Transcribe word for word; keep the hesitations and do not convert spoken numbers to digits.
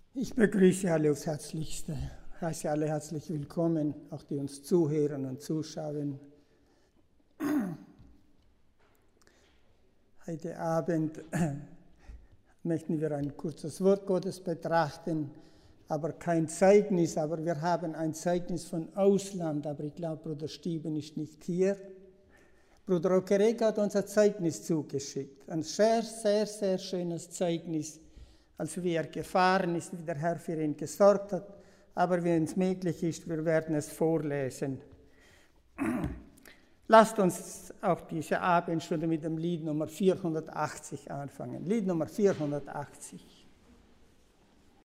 Ich begrüße alle aufs Herzlichste, heiße alle herzlich willkommen, auch die uns zuhören und zuschauen. Heute Abend möchten wir ein kurzes Wort Gottes betrachten, aber kein Zeugnis, aber wir haben ein Zeugnis von Ausland, aber ich glaube, Bruder Stieben ist nicht hier. Bruder Okereke hat uns ein Zeugnis zugeschickt, ein sehr, sehr, sehr schönes Zeugnis, als wie er gefahren ist, wie der Herr für ihn gesorgt hat. Aber wenn es möglich ist, wir werden es vorlesen. Lasst uns auch diese Abendstunde mit dem Lied Nummer vierhundertachtzig anfangen. Lied Nummer vierhundertachtzig.